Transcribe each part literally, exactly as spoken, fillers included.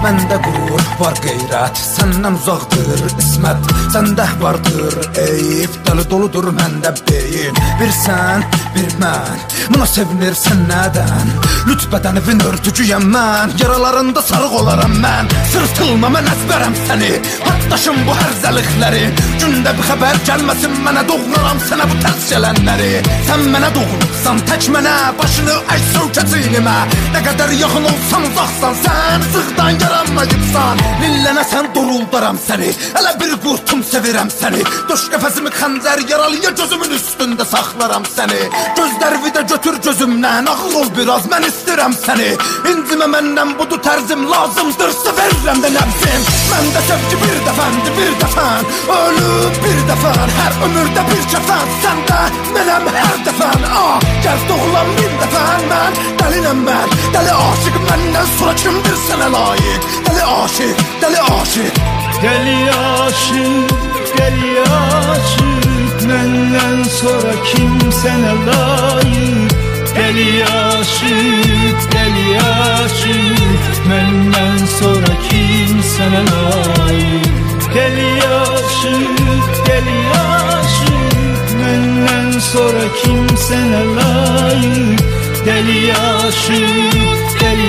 Məndə qurur, var qeyrət, səndən uzaqdır ismət. Səndə vardır eyib, dəli doludur məndə beyin. Bir sən, bir mən, buna sevinirsən nədən? Lütbədən evin örtücüyəm mən, yaralarında sarıq olaram mən. Sırtılma mən əzbərəm səni, hattaşım bu hərzəlikləri. Gündə bir xəbər gəlməsin mənə, doğraram sənə bu tərs gələnləri. Sən mənə doğulubsan, tək mənə, başını əş sökə çiynimə. Nə qədər yaxın olsan uzaqsan, sən sıxdan yaranmayıbsan. Lillənəsən doruldaram səni, hələ bir qurtum sevirəm səni. Döş qəfəsimi xəncər yaralıya gözümün üstündə saxlaram səni. Gözlərimi də götür gözümdən, ağıl ol biraz, mən istəyirəm səni. İncimə məndən budur tərzim, lazımdırsa verirəm də nəbzim. Məndə sevgi bir dəfəndir, bir dəfən, ölüb bir dəfən, hər ömürdə bir kəfən. Səndə mənəm hər dəfən, ah, gəz doğulan min dəfən. Mən dəlinəm mən, dəli aşıq, məndən sonra kimdir sənə layiq? Dəli aşıq, dəli aşıq. Dəli aşıq, dəli aşıq, məndən sonra kim sənə layiq? Dəli aşıq, dəli aşıq, məndən sonra kim sənə layiq? Dəli aşıq, dəli aşıq, məndən sonra kim sənə layiq? Dəli aşıq, dəli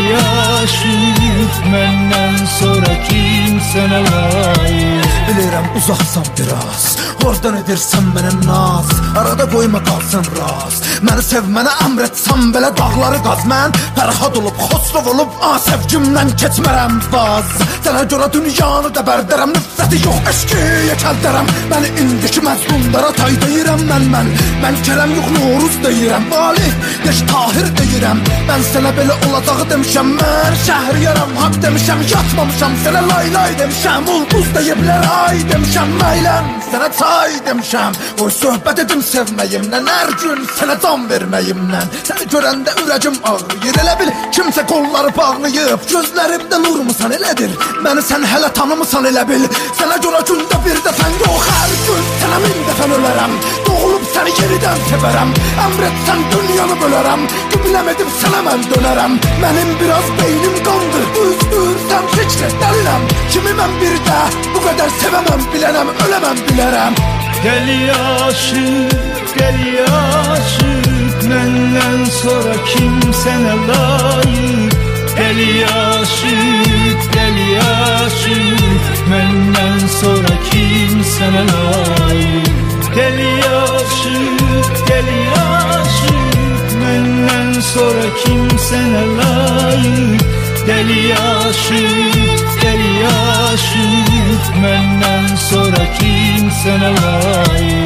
aşıq, məndən sonra kim sənə layiq? Bilirəm uzaqsan biraz, oradan edirsən mənə naz. Arada qoyma qalsın raz, məni sev, mənə əmr etsən belə dağları qaz. Mən Fərhad olub, Xosrov olub, ah, sevgimdən keçmərəm vaz. Sənə görə dünyanı da bərdərəm, nifrəti yox, eşki yekəldərəm. Məni indiki məzlumlara tay deyirəm mən, mən Mən Kərəm yox, Noruz deyirəm, Valih, neş Tahir deyirəm. Mən sənə belə olacağı demişəm, mən Şəhriyarəm, haqq demişəm, yatmamışam. Sənə lay lay demişəm, ulduz deyiblər ay demişəm. Məylən, sənə çay demişəm, oy söhbət edim sevməyimdən, hər gün sənə can verməyimdən. Səni görəndə ürəcim ağrıyır, elə bil kimsə qolları bağlayıb. Gözlərimdə nurmusan elədir, məni sən hələ tanımısan elə bil. Sənə görə gündə bir dəfən yox, hər gün sənə min dəfən ölərəm. Doğulub səni yenidən sevərəm, əmr etsən dünyanı bölərəm. Qübləm edib sənə mən dönərəm. Mənim biraz beynim qandır, düzdür, sən fikr et, dəliləm. Kimi mən bir də bu qədər sevəməm, bilənəm, öləməm, bilərəm. Dəli aşıq, dəli aşıq, məndən sonra kim sənə layiq? Dəli aşıq, dəli aşıq, məndən sonra kim sənə layiq? Dəli aşıq, dəli aşıq, məndən sonra kim sənə layiq? Dəli aşıq, dəli aşıq, məndən sonra kim sənə layiq?